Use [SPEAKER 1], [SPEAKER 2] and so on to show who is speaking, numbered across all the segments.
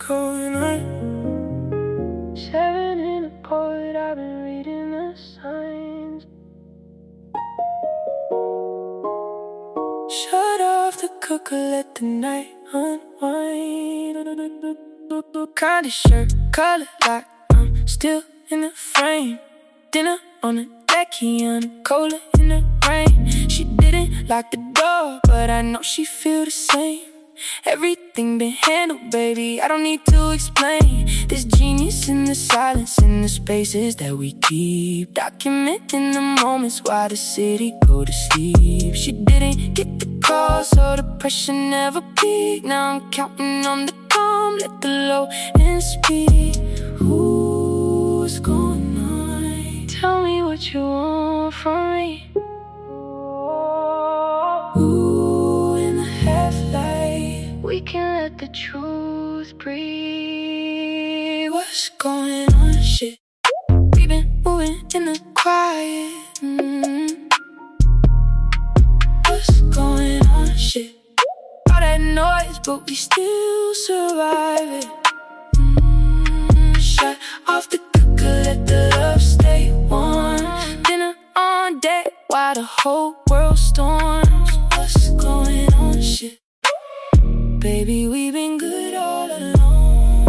[SPEAKER 1] going on?
[SPEAKER 2] 7 in a poet, I've been reading the signs.
[SPEAKER 1] Shut off the cooker, let the night unwind. Kind of shirt, color like I'm still in the frame. Dinner on the deck, he on the cola in the rain. She didn't lock the door, but I know she feel the same. Everything been handled, baby, I don't need to explain. There's genius in the silence, in the spaces that we keep. Documenting the moments while the city go to sleep. She didn't get the call, so the pressure never peaked. Now I'm counting on the calm, let the low end speak. Ooh, what's going on?
[SPEAKER 2] Tell me what you want from me.
[SPEAKER 1] Ooh, in the half-light,
[SPEAKER 2] we can let the truth breathe.
[SPEAKER 1] What's going on, shit? We been moving in the quiet. What's going on, shit? All that noise, but we still survive it. Shut off the cooker, let the love stay warm. Dinner on deck while the whole world storms. What's going on, shit? Baby, we've been good all along.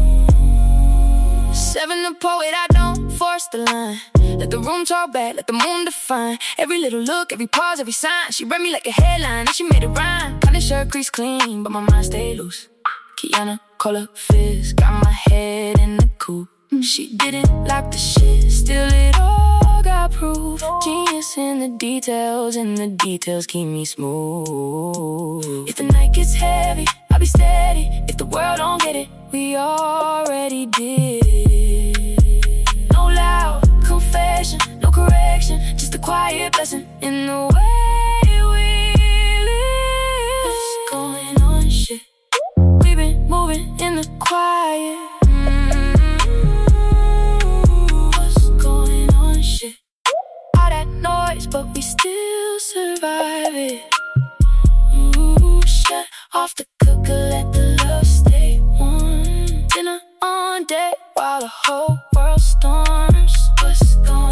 [SPEAKER 1] 7 the poet, I don't force the line. Let the room talk back, let the moon define. Every little look, every pause, every sign. She read me like a headline, and she made it rhyme. Kinda shirt crease clean, but my mind stay loose. Kiana, color fizz, got my head in the coop. She didn't lock the shit, still it all got proof. Genius in the details, and the details keep me smooth. If the night gets heavy, I'll be steady. If the world don't get it, we already did. No loud confession, no correction, just a quiet blessing in the way we live. What's going on, shit? We've been moving in the quiet. What's going on, shit? All that noise, but we still survive it. Ooh, shut off the cooker, let the love stay warm. Dinner on deck while the whole world storms. What's going on?